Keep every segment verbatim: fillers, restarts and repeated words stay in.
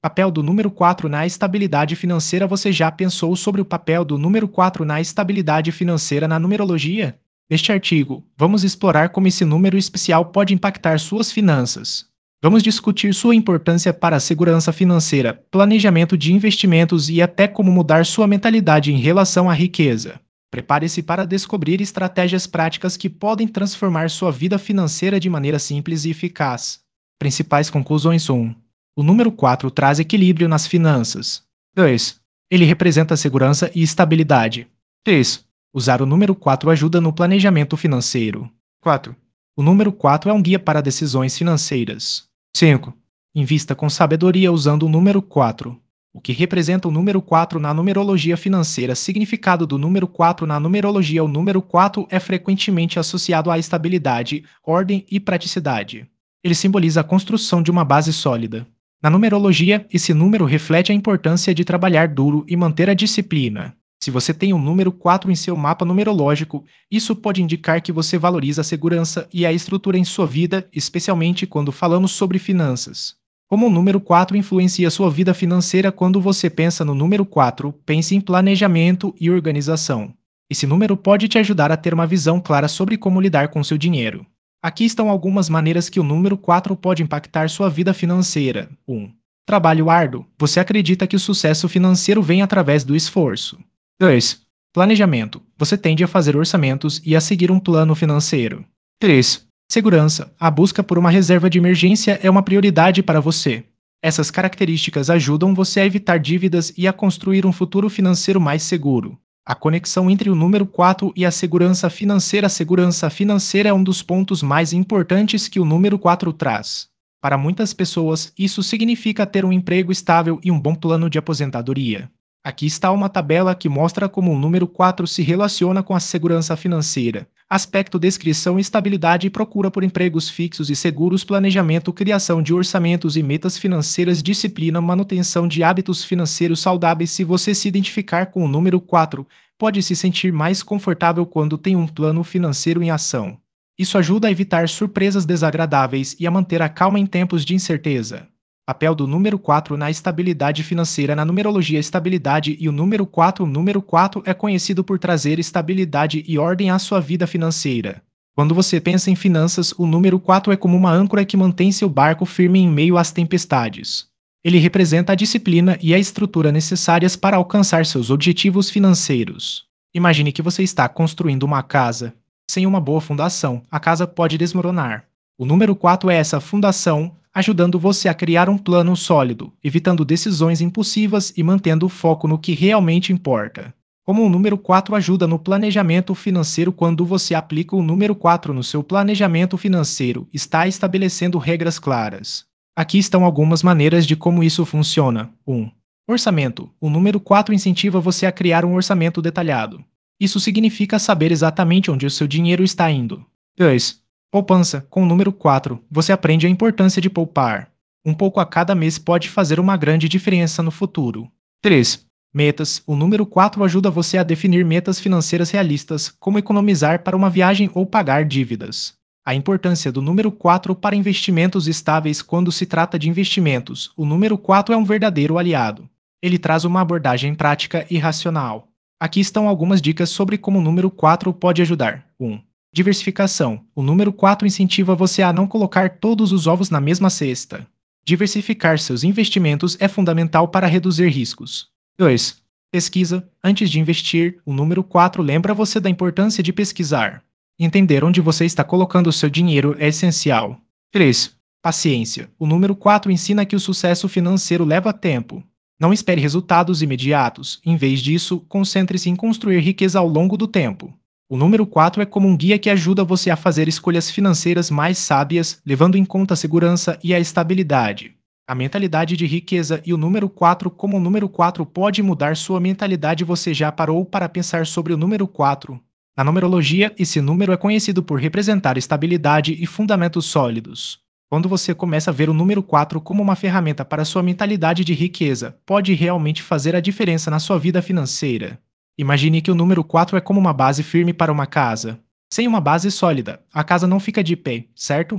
Papel do número quatro na estabilidade financeira. Você já pensou sobre o papel do número quatro na estabilidade financeira na numerologia? Neste artigo, vamos explorar como esse número especial pode impactar suas finanças. Vamos discutir sua importância para a segurança financeira, planejamento de investimentos e até como mudar sua mentalidade em relação à riqueza. Prepare-se para descobrir estratégias práticas que podem transformar sua vida financeira de maneira simples e eficaz. Principais conclusões: um. O número quatro traz equilíbrio nas finanças. dois. Ele representa segurança e estabilidade. três. Usar o número quatro ajuda no planejamento financeiro. quatro. O número quatro é um guia para decisões financeiras. cinco. Invista com sabedoria usando o número quatro. O que representa o número quatro na numerologia financeira? Significado do número quatro na numerologia. O número quatro é frequentemente associado à estabilidade, ordem e praticidade. Ele simboliza a construção de uma base sólida. Na numerologia, esse número reflete a importância de trabalhar duro e manter a disciplina. Se você tem o número quatro em seu mapa numerológico, isso pode indicar que você valoriza a segurança e a estrutura em sua vida, especialmente quando falamos sobre finanças. Como o número quatro influencia sua vida financeira? Quando você pensa no número quatro, pense em planejamento e organização. Esse número pode te ajudar a ter uma visão clara sobre como lidar com seu dinheiro. Aqui estão algumas maneiras que o número quatro pode impactar sua vida financeira. um. Trabalho árduo. Você acredita que o sucesso financeiro vem através do esforço. dois. Planejamento. Você tende a fazer orçamentos e a seguir um plano financeiro. três. Segurança. A busca por uma reserva de emergência é uma prioridade para você. Essas características ajudam você a evitar dívidas e a construir um futuro financeiro mais seguro. A conexão entre o número quatro e a segurança financeira. A segurança financeira é um dos pontos mais importantes que o número quatro traz. Para muitas pessoas, isso significa ter um emprego estável e um bom plano de aposentadoria. Aqui está uma tabela que mostra como o número quatro se relaciona com a segurança financeira. Aspecto: descrição, estabilidade e procura por empregos fixos e seguros, planejamento, criação de orçamentos e metas financeiras, disciplina, manutenção de hábitos financeiros saudáveis. Se você se identificar com o número quatro, pode se sentir mais confortável quando tem um plano financeiro em ação. Isso ajuda a evitar surpresas desagradáveis e a manter a calma em tempos de incerteza. Papel do número quatro na estabilidade financeira. Na numerologia, estabilidade e o número quatro. O número quatro é conhecido por trazer estabilidade e ordem à sua vida financeira. Quando você pensa em finanças, o número quatro é como uma âncora que mantém seu barco firme em meio às tempestades. Ele representa a disciplina e a estrutura necessárias para alcançar seus objetivos financeiros. Imagine que você está construindo uma casa. Sem uma boa fundação, a casa pode desmoronar. O número quatro é essa fundação, ajudando você a criar um plano sólido, evitando decisões impulsivas e mantendo o foco no que realmente importa. Como o número quatro ajuda no planejamento financeiro? Quando você aplica o número quatro no seu planejamento financeiro, está estabelecendo regras claras. Aqui estão algumas maneiras de como isso funciona. um. Orçamento. O número quatro incentiva você a criar um orçamento detalhado. Isso significa saber exatamente onde o seu dinheiro está indo. dois. Poupança. Com o número quatro, você aprende a importância de poupar. Um pouco a cada mês pode fazer uma grande diferença no futuro. três. Metas. O número quatro ajuda você a definir metas financeiras realistas, como economizar para uma viagem ou pagar dívidas. A importância do número quatro para investimentos estáveis. Quando se trata de investimentos, o número quatro é um verdadeiro aliado. Ele traz uma abordagem prática e racional. Aqui estão algumas dicas sobre como o número quatro pode ajudar. um. Diversificação. O número quatro incentiva você a não colocar todos os ovos na mesma cesta. Diversificar seus investimentos é fundamental para reduzir riscos. dois. Pesquisa. Antes de investir, o número quatro lembra você da importância de pesquisar. Entender onde você está colocando o seu dinheiro é essencial. três. Paciência. O número quatro ensina que o sucesso financeiro leva tempo. Não espere resultados imediatos. Em vez disso, concentre-se em construir riqueza ao longo do tempo. O número quatro é como um guia que ajuda você a fazer escolhas financeiras mais sábias, levando em conta a segurança e a estabilidade. A mentalidade de riqueza e o número quatro. Como o número quatro pode mudar sua mentalidade? Você já parou para pensar sobre o número quatro? Na numerologia, esse número é conhecido por representar estabilidade e fundamentos sólidos. Quando você começa a ver o número quatro como uma ferramenta para sua mentalidade de riqueza, pode realmente fazer a diferença na sua vida financeira. Imagine que o número quatro é como uma base firme para uma casa. Sem uma base sólida, a casa não fica de pé, certo?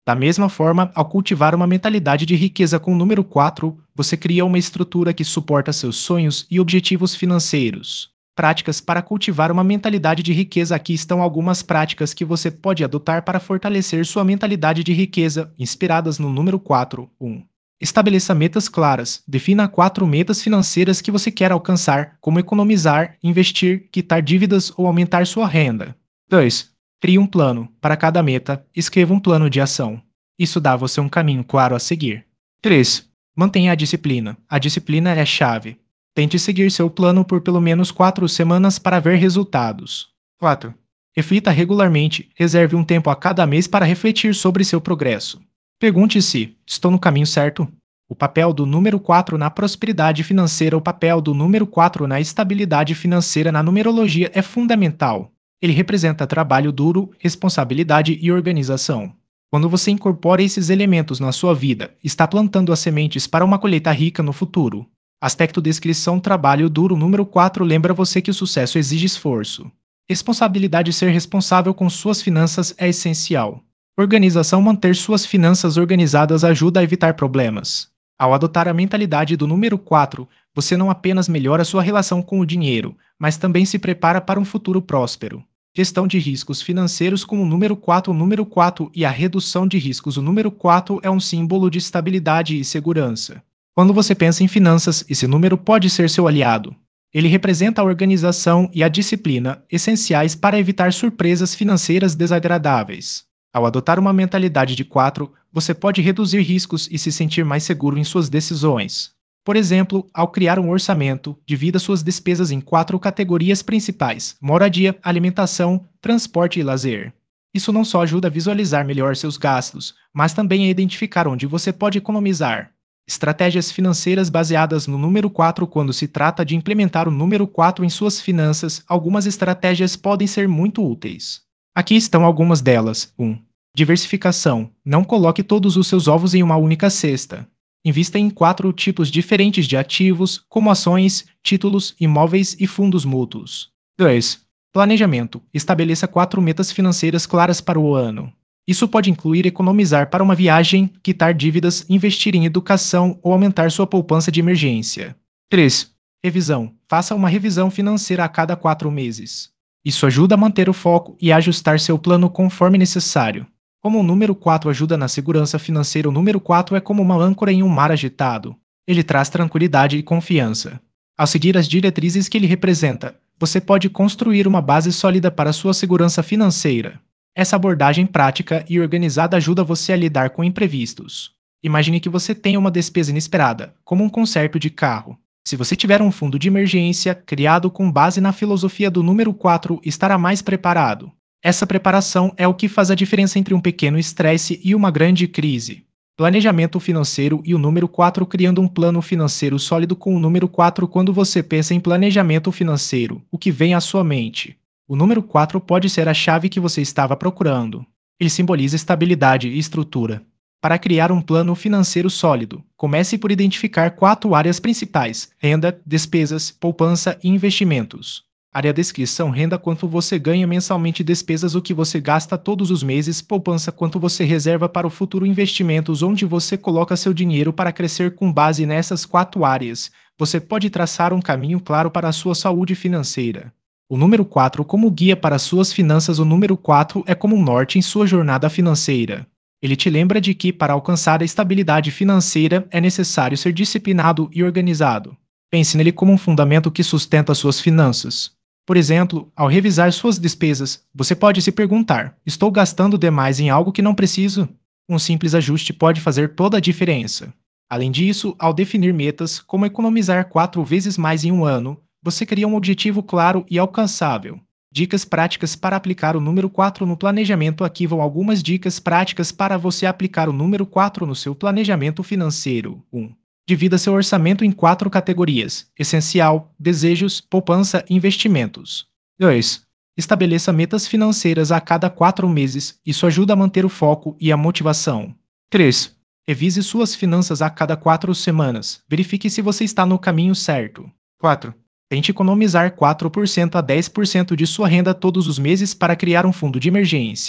Da mesma forma, ao cultivar uma mentalidade de riqueza com o número quatro, você cria uma estrutura que suporta seus sonhos e objetivos financeiros. Práticas para cultivar uma mentalidade de riqueza. Aqui estão algumas práticas que você pode adotar para fortalecer sua mentalidade de riqueza, inspiradas no número quatro. um. Estabeleça metas claras. Defina quatro metas financeiras que você quer alcançar, como economizar, investir, quitar dívidas ou aumentar sua renda. dois. Crie um plano. Para cada meta, escreva um plano de ação. Isso dá a você um caminho claro a seguir. três. Mantenha a disciplina. A disciplina é a chave. Tente seguir seu plano por pelo menos quatro semanas para ver resultados. quatro. Reflita regularmente. Reserve um tempo a cada mês para refletir sobre seu progresso. Pergunte-se: estou no caminho certo? O papel do número quatro na prosperidade financeira. O papel do número quatro na estabilidade financeira na numerologia é fundamental. Ele representa trabalho duro, responsabilidade e organização. Quando você incorpora esses elementos na sua vida, está plantando as sementes para uma colheita rica no futuro. Aspecto descrição trabalho duro. Número quatro lembra você que o sucesso exige esforço. Responsabilidade. Ser responsável com suas finanças é essencial. Organização. Manter suas finanças organizadas ajuda a evitar problemas. Ao adotar a mentalidade do número quatro, você não apenas melhora sua relação com o dinheiro, mas também se prepara para um futuro próspero. Gestão de riscos financeiros com o número quatro. O número quatro e a redução de riscos. O número quatro é um símbolo de estabilidade e segurança. Quando você pensa em finanças, esse número pode ser seu aliado. Ele representa a organização e a disciplina, essenciais para evitar surpresas financeiras desagradáveis. Ao adotar uma mentalidade de quatro, você pode reduzir riscos e se sentir mais seguro em suas decisões. Por exemplo, ao criar um orçamento, divida suas despesas em quatro categorias principais: moradia, alimentação, transporte e lazer. Isso não só ajuda a visualizar melhor seus gastos, mas também a identificar onde você pode economizar. Estratégias financeiras baseadas no número quatro. Quando se trata de implementar o número quatro em suas finanças, algumas estratégias podem ser muito úteis. Aqui estão algumas delas. um. Diversificação. Não coloque todos os seus ovos em uma única cesta. Invista em quatro tipos diferentes de ativos, como ações, títulos, imóveis e fundos mútuos. dois. Planejamento. Estabeleça quatro metas financeiras claras para o ano. Isso pode incluir economizar para uma viagem, quitar dívidas, investir em educação ou aumentar sua poupança de emergência. três. Revisão. Faça uma revisão financeira a cada quatro meses. Isso ajuda a manter o foco e a ajustar seu plano conforme necessário. Como o número quatro ajuda na segurança financeira, o número quatro é como uma âncora em um mar agitado. Ele traz tranquilidade e confiança. Ao seguir as diretrizes que ele representa, você pode construir uma base sólida para sua segurança financeira. Essa abordagem prática e organizada ajuda você a lidar com imprevistos. Imagine que você tenha uma despesa inesperada, como um conserto de carro. Se você tiver um fundo de emergência criado com base na filosofia do número quatro, estará mais preparado. Essa preparação é o que faz a diferença entre um pequeno estresse e uma grande crise. Planejamento financeiro e o número quatro. Criando um plano financeiro sólido com o número quatro. Quando você pensa em planejamento financeiro, o que vem à sua mente? O número quatro pode ser a chave que você estava procurando. Ele simboliza estabilidade e estrutura. Para criar um plano financeiro sólido, comece por identificar quatro áreas principais: renda, despesas, poupança e investimentos. Área descrição: renda, quanto você ganha mensalmente; despesas, o que você gasta todos os meses; poupança, quanto você reserva para o futuro; investimentos, onde você coloca seu dinheiro para crescer. Com base nessas quatro áreas, você pode traçar um caminho claro para a sua saúde financeira. O número quatro como guia para suas finanças. O número quatro é como um norte em sua jornada financeira. Ele te lembra de que, para alcançar a estabilidade financeira, é necessário ser disciplinado e organizado. Pense nele como um fundamento que sustenta suas finanças. Por exemplo, ao revisar suas despesas, você pode se perguntar: estou gastando demais em algo que não preciso? Um simples ajuste pode fazer toda a diferença. Além disso, ao definir metas, como economizar quatro vezes mais em um ano, você cria um objetivo claro e alcançável. Dicas práticas para aplicar o número quatro no planejamento. Aqui vão algumas dicas práticas para você aplicar o número quatro no seu planejamento financeiro. um. Divida seu orçamento em quatro categorias: essencial, desejos, poupança e investimentos. dois. Estabeleça metas financeiras a cada quatro meses. Isso ajuda a manter o foco e a motivação. três. Revise suas finanças a cada quatro semanas. Verifique se você está no caminho certo. quatro. Tente economizar quatro por cento a dez por cento de sua renda todos os meses para criar um fundo de emergência.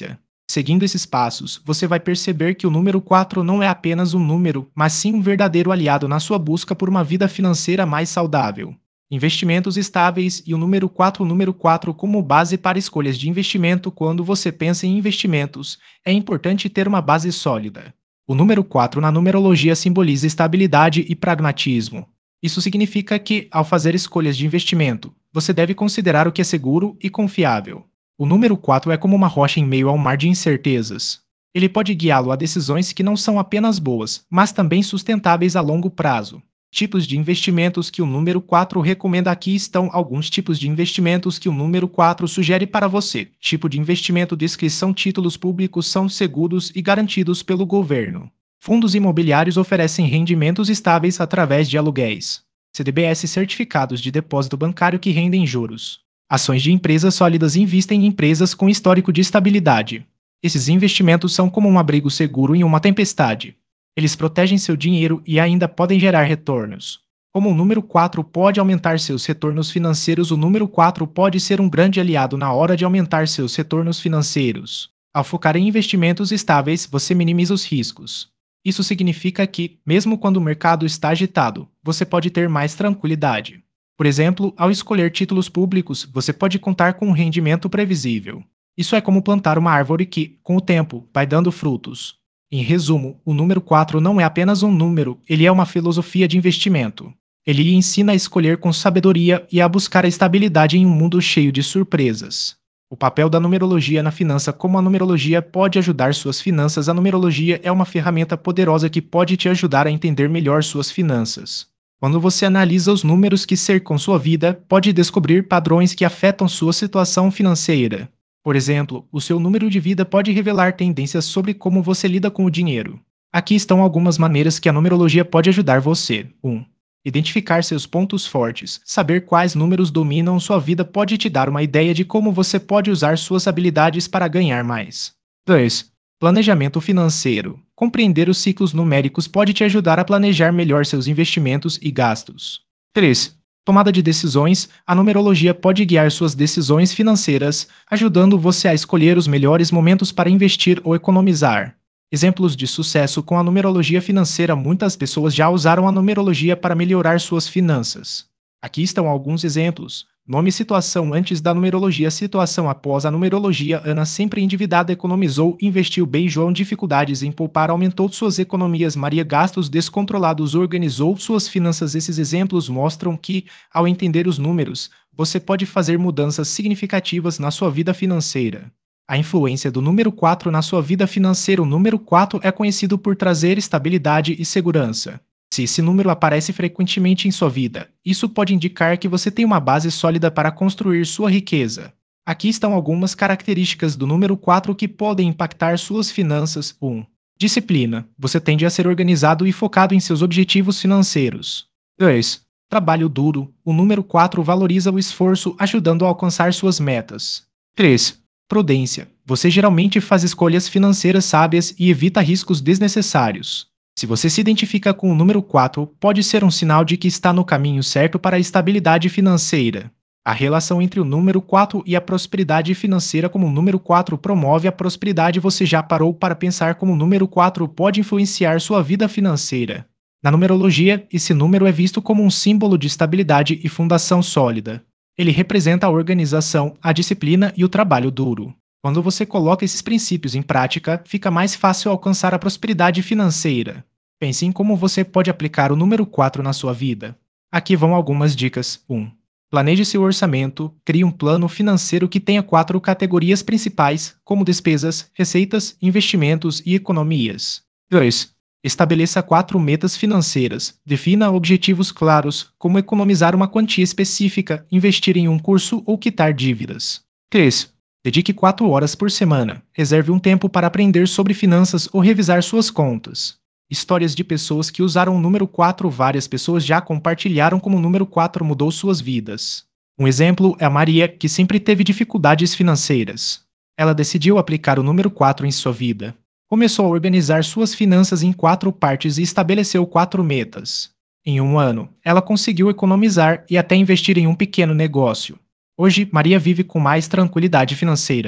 Seguindo esses passos, você vai perceber que o número quatro não é apenas um número, mas sim um verdadeiro aliado na sua busca por uma vida financeira mais saudável. Investimentos estáveis e o número quatro, o número quatro como base para escolhas de investimento. Quando você pensa em investimentos, é importante ter uma base sólida. O número quatro na numerologia simboliza estabilidade e pragmatismo. Isso significa que, ao fazer escolhas de investimento, você deve considerar o que é seguro e confiável. O número quatro é como uma rocha em meio ao mar de incertezas. Ele pode guiá-lo a decisões que não são apenas boas, mas também sustentáveis a longo prazo. Tipos de investimentos que o número quatro recomenda. Aqui estão alguns tipos de investimentos que o número quatro sugere para você. Tipo de investimento: descrição: títulos públicos são seguros e garantidos pelo governo. Fundos imobiliários oferecem rendimentos estáveis através de aluguéis. C D B S: certificados de depósito bancário que rendem juros. Ações de empresas sólidas: investem em empresas com histórico de estabilidade. Esses investimentos são como um abrigo seguro em uma tempestade. Eles protegem seu dinheiro e ainda podem gerar retornos. Como o número quatro pode aumentar seus retornos financeiros? O número quatro pode ser um grande aliado na hora de aumentar seus retornos financeiros. Ao focar em investimentos estáveis, você minimiza os riscos. Isso significa que, mesmo quando o mercado está agitado, você pode ter mais tranquilidade. Por exemplo, ao escolher títulos públicos, você pode contar com um rendimento previsível. Isso é como plantar uma árvore que, com o tempo, vai dando frutos. Em resumo, o número quatro não é apenas um número, ele é uma filosofia de investimento. Ele lhe ensina a escolher com sabedoria e a buscar a estabilidade em um mundo cheio de surpresas. O papel da numerologia na finança. Como a numerologia pode ajudar suas finanças? A numerologia é uma ferramenta poderosa que pode te ajudar a entender melhor suas finanças. Quando você analisa os números que cercam sua vida, pode descobrir padrões que afetam sua situação financeira. Por exemplo, o seu número de vida pode revelar tendências sobre como você lida com o dinheiro. Aqui estão algumas maneiras que a numerologia pode ajudar você. um. Identificar seus pontos fortes. Saber quais números dominam sua vida pode te dar uma ideia de como você pode usar suas habilidades para ganhar mais. dois. Planejamento financeiro. Compreender os ciclos numéricos pode te ajudar a planejar melhor seus investimentos e gastos. três. Tomada de decisões. A numerologia pode guiar suas decisões financeiras, ajudando você a escolher os melhores momentos para investir ou economizar. Exemplos de sucesso com a numerologia financeira. Muitas pessoas já usaram a numerologia para melhorar suas finanças. Aqui estão alguns exemplos. Nome: situação antes da numerologia, situação após a numerologia. Ana, sempre endividada, economizou, investiu bem. João, dificuldades em poupar, aumentou suas economias. Maria, gastos descontrolados, organizou suas finanças. Esses exemplos mostram que, ao entender os números, você pode fazer mudanças significativas na sua vida financeira. A influência do número quatro na sua vida financeira. O número quatro é conhecido por trazer estabilidade e segurança. Se esse número aparece frequentemente em sua vida, isso pode indicar que você tem uma base sólida para construir sua riqueza. Aqui estão algumas características do número quatro que podem impactar suas finanças. um. Disciplina. Você tende a ser organizado e focado em seus objetivos financeiros. dois. Trabalho duro. O número quatro valoriza o esforço, ajudando a alcançar suas metas. três. Prudência. Você geralmente faz escolhas financeiras sábias e evita riscos desnecessários. Se você se identifica com o número quatro, pode ser um sinal de que está no caminho certo para a estabilidade financeira. A relação entre o número quatro e a prosperidade financeira. Como o número quatro promove a prosperidade, você já parou para pensar como o número quatro pode influenciar sua vida financeira? Na numerologia, esse número é visto como um símbolo de estabilidade e fundação sólida. Ele representa a organização, a disciplina e o trabalho duro. Quando você coloca esses princípios em prática, fica mais fácil alcançar a prosperidade financeira. Pense em como você pode aplicar o número quatro na sua vida. Aqui vão algumas dicas. um. Planeje seu orçamento. Crie um plano financeiro que tenha quatro categorias principais, como despesas, receitas, investimentos e economias. dois. Estabeleça quatro metas financeiras. Defina objetivos claros, como economizar uma quantia específica, investir em um curso ou quitar dívidas. três. Dedique quatro horas por semana. Reserve um tempo para aprender sobre finanças ou revisar suas contas. Histórias de pessoas que usaram o número quatro. Várias pessoas já compartilharam como o número quatro mudou suas vidas. Um exemplo é a Maria, que sempre teve dificuldades financeiras. Ela decidiu aplicar o número quatro em sua vida. Começou a organizar suas finanças em quatro partes e estabeleceu quatro metas. Em um ano, ela conseguiu economizar e até investir em um pequeno negócio. Hoje, Maria vive com mais tranquilidade financeira.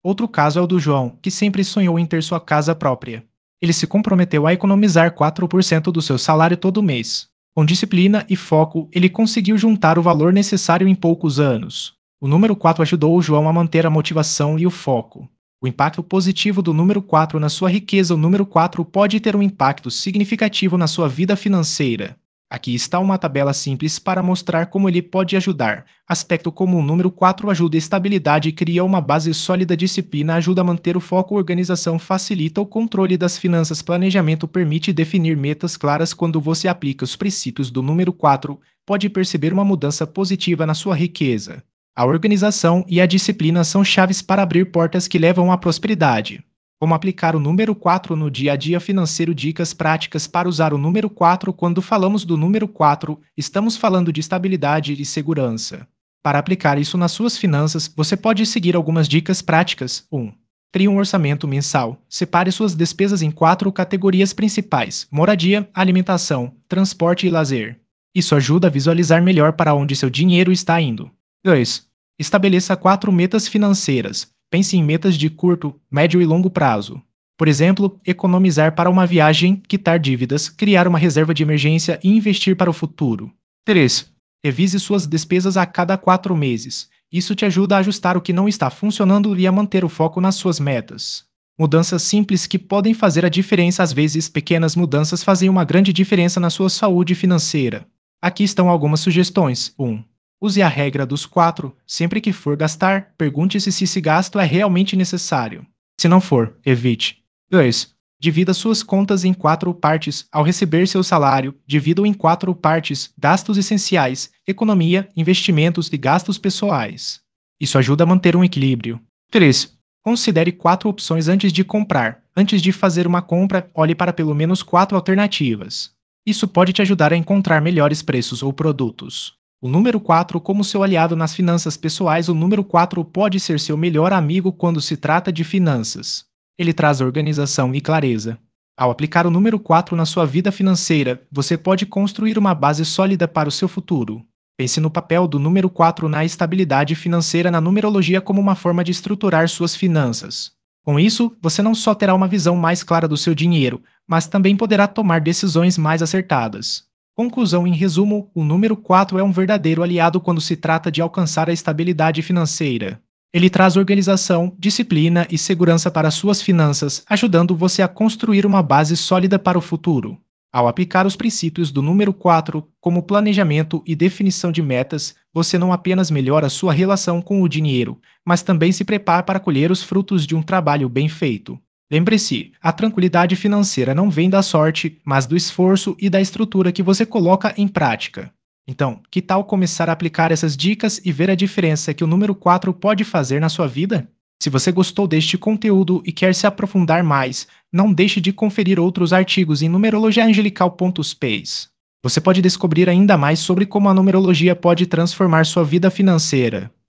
Outro caso é o do João, que sempre sonhou em ter sua casa própria. Ele se comprometeu a economizar quatro por cento do seu salário todo mês. Com disciplina e foco, ele conseguiu juntar o valor necessário em poucos anos. O número quatro ajudou o João a manter a motivação e o foco. O impacto positivo do número quatro na sua riqueza. O número quatro pode ter um impacto significativo na sua vida financeira. Aqui está uma tabela simples para mostrar como ele pode ajudar. Aspecto como o número quatro ajuda a estabilidade e cria uma base sólida. Disciplina ajuda a manter o foco. Organização facilita o controle das finanças. Planejamento permite definir metas claras. Quando você aplica os princípios do número quatro, pode perceber uma mudança positiva na sua riqueza. A organização e a disciplina são chaves para abrir portas que levam à prosperidade. Como aplicar o número quatro no dia a dia financeiro. Dicas práticas para usar o número quatro. Quando falamos do número quatro, estamos falando de estabilidade e segurança. Para aplicar isso nas suas finanças, você pode seguir algumas dicas práticas. um. Crie um orçamento mensal. Separe suas despesas em quatro categorias principais: moradia, alimentação, transporte e lazer. Isso ajuda a visualizar melhor para onde seu dinheiro está indo. dois. Estabeleça quatro metas financeiras. Pense em metas de curto, médio e longo prazo. Por exemplo, economizar para uma viagem, quitar dívidas, criar uma reserva de emergência e investir para o futuro. três. Revise suas despesas a cada quatro meses. Isso te ajuda a ajustar o que não está funcionando e a manter o foco nas suas metas. Mudanças simples que podem fazer a diferença. Às vezes, pequenas mudanças fazem uma grande diferença na sua saúde financeira. Aqui estão algumas sugestões. um. Use a regra dos quatro. Sempre que for gastar, pergunte-se se esse gasto é realmente necessário. Se não for, evite. dois. Divida suas contas em quatro partes. Ao receber seu salário, divida-o em quatro partes: gastos essenciais, economia, investimentos e gastos pessoais. Isso ajuda a manter um equilíbrio. três. Considere quatro opções antes de comprar. Antes de fazer uma compra, olhe para pelo menos quatro alternativas. Isso pode te ajudar a encontrar melhores preços ou produtos. O número quatro como seu aliado nas finanças pessoais. O número quatro pode ser seu melhor amigo quando se trata de finanças. Ele traz organização e clareza. Ao aplicar o número quatro na sua vida financeira, você pode construir uma base sólida para o seu futuro. Pense no papel do número quatro na estabilidade financeira. Na numerologia como uma forma de estruturar suas finanças. Com isso, você não só terá uma visão mais clara do seu dinheiro, mas também poderá tomar decisões mais acertadas. Conclusão: em resumo, o número quatro é um verdadeiro aliado quando se trata de alcançar a estabilidade financeira. Ele traz organização, disciplina e segurança para suas finanças, ajudando você a construir uma base sólida para o futuro. Ao aplicar os princípios do número quatro, como planejamento e definição de metas, você não apenas melhora sua relação com o dinheiro, mas também se prepara para colher os frutos de um trabalho bem feito. Lembre-se, a tranquilidade financeira não vem da sorte, mas do esforço e da estrutura que você coloca em prática. Então, que tal começar a aplicar essas dicas e ver a diferença que o número quatro pode fazer na sua vida? Se você gostou deste conteúdo e quer se aprofundar mais, não deixe de conferir outros artigos em numerologia angelical ponto space. Você pode descobrir ainda mais sobre como a numerologia pode transformar sua vida financeira.